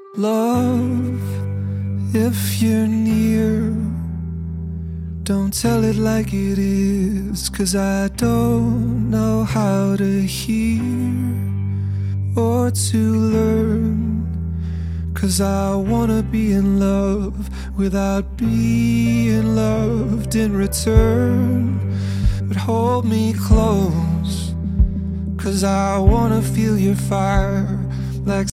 Love, if you're near, don't tell it like it is, 'cause I don't know how to hear or to learn, 'cause I wanna be in love without being loved in return. But hold me close, 'cause I wanna feel your fire like